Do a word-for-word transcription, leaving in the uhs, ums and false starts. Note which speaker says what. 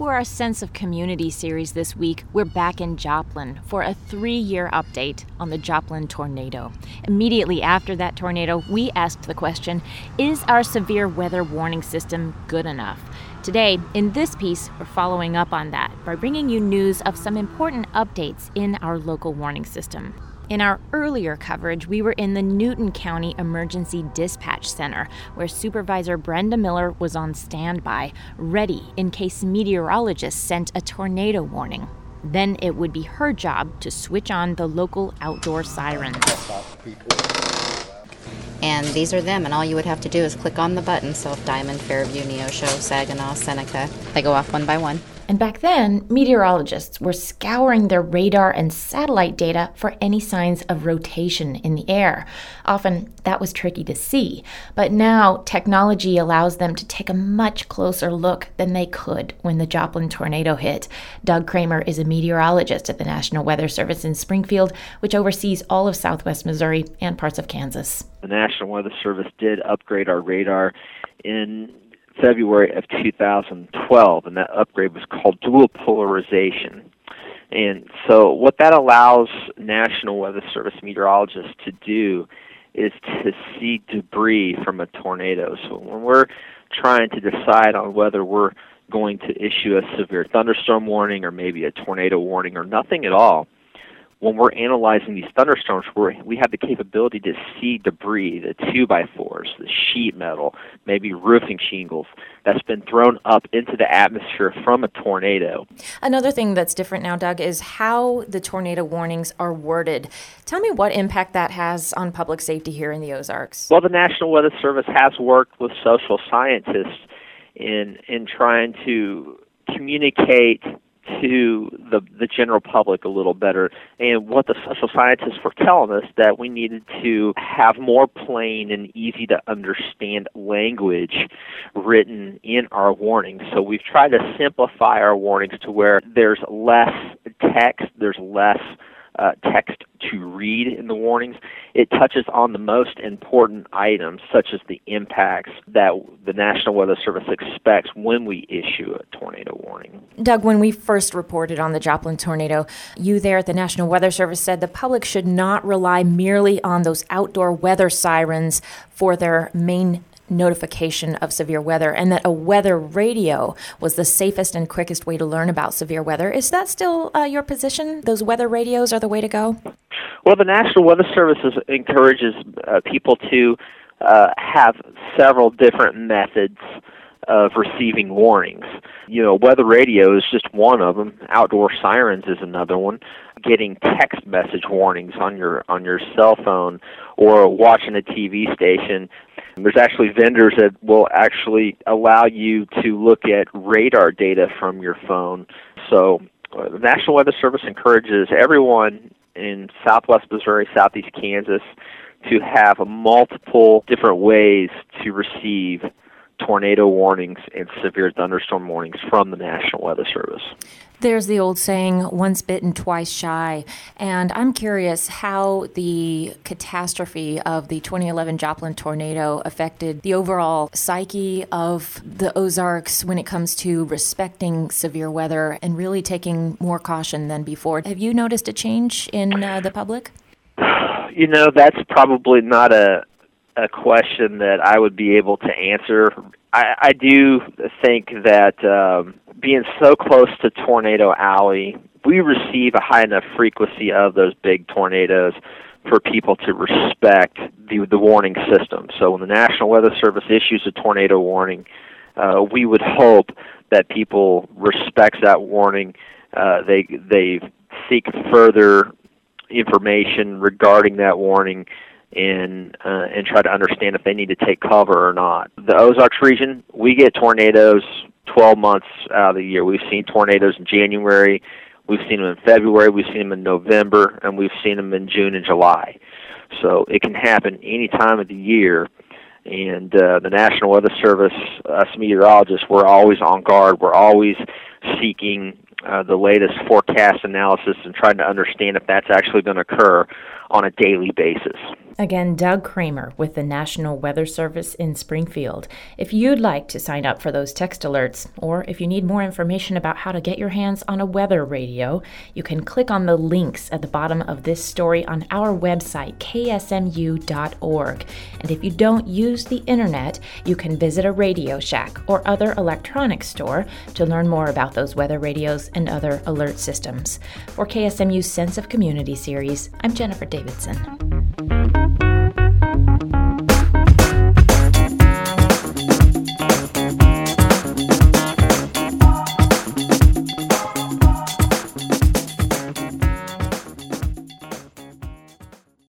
Speaker 1: For our Sense of Community series this week, we're back in Joplin for a three-year update on the Joplin tornado. Immediately after that tornado, we asked the question, is our severe weather warning system good enough? Today, in this piece, we're following up on that by bringing you news of some important updates in our local warning system. In our earlier coverage, we were in the Newton County Emergency Dispatch Center, where Supervisor Brenda Miller was on standby, ready in case meteorologists sent a tornado warning. Then it would be her job to switch on the local outdoor sirens.
Speaker 2: And these are them, and all you would have to do is click on the button. So if Diamond, Fairview, Neosho, Saginaw, Seneca, they go off one by one.
Speaker 1: And back then, meteorologists were scouring their radar and satellite data for any signs of rotation in the air. Often, that was tricky to see, but now technology allows them to take a much closer look than they could when the Joplin tornado hit. Doug Kramer is a meteorologist at the National Weather Service in Springfield, which oversees all of southwest Missouri and parts of Kansas.
Speaker 3: The National Weather Service did upgrade our radar in February of two thousand twelve, and that upgrade was called dual polarization. And so what that allows National Weather Service meteorologists to do is to see debris from a tornado. So when we're trying to decide on whether we're going to issue a severe thunderstorm warning or maybe a tornado warning or nothing at all, when we're analyzing these thunderstorms, we're, we have the capability to see debris, the two by fours, the sheet metal, maybe roofing shingles that's been thrown up into the atmosphere from a tornado.
Speaker 1: Another thing that's different now, Doug, is how the tornado warnings are worded. Tell me what impact that has on public safety here in the Ozarks.
Speaker 3: Well, the National Weather Service has worked with social scientists in in trying to communicate to the the general public a little better. And what the social scientists were telling us, that we needed to have more plain and easy to understand language written in our warnings. So we've tried to simplify our warnings to where there's less text, there's less uh, text to read in the warnings. It touches on the most important items, such as the impacts that the National Weather Service expects when we issue a tornado warning.
Speaker 1: Doug, when we first reported on the Joplin tornado, you there at the National Weather Service said the public should not rely merely on those outdoor weather sirens for their main notification of severe weather, and that a weather radio was the safest and quickest way to learn about severe weather. Is that still uh, your position? Those weather radios are the way to go?
Speaker 3: Well, the National Weather Service encourages uh, people to uh, have several different methods of receiving warnings. You know, weather radio is just one of them. Outdoor sirens is another one. Getting text message warnings on your on your cell phone or watching a T V station. There's actually vendors that will actually allow you to look at radar data from your phone. So uh, the National Weather Service encourages everyone in southwest Missouri, southeast Kansas, to have multiple different ways to receive tornado warnings and severe thunderstorm warnings from the National Weather Service.
Speaker 1: There's the old saying, once bitten, twice shy. And I'm curious how the catastrophe of the twenty eleven Joplin tornado affected the overall psyche of the Ozarks when it comes to respecting severe weather and really taking more caution than before. Have you noticed a change in uh, the public?
Speaker 3: You know, that's probably not a a question that I would be able to answer. I, I do think that um, being so close to Tornado Alley, we receive a high enough frequency of those big tornadoes for people to respect the the warning system. So when the National Weather Service issues a tornado warning, uh, we would hope that people respect that warning. Uh, they they seek further information regarding that warning and uh, and try to understand if they need to take cover or not. The Ozarks region, we get tornadoes twelve months out of the year. We've seen tornadoes in January, we've seen them in February, we've seen them in November, and we've seen them in June and July. So it can happen any time of the year. And uh, the National Weather Service, us meteorologists, we're always on guard. We're always seeking uh, the latest forecast analysis and trying to understand if that's actually going to occur on a daily basis.
Speaker 1: Again, Doug Kramer with the National Weather Service in Springfield. If you'd like to sign up for those text alerts, or if you need more information about how to get your hands on a weather radio, you can click on the links at the bottom of this story on our website, K S M U dot org. And if you don't use the internet, you can visit a Radio Shack or other electronics store to learn more about those weather radios and other alert systems. For K S M U's Sense of Community series, I'm Jennifer Davidson.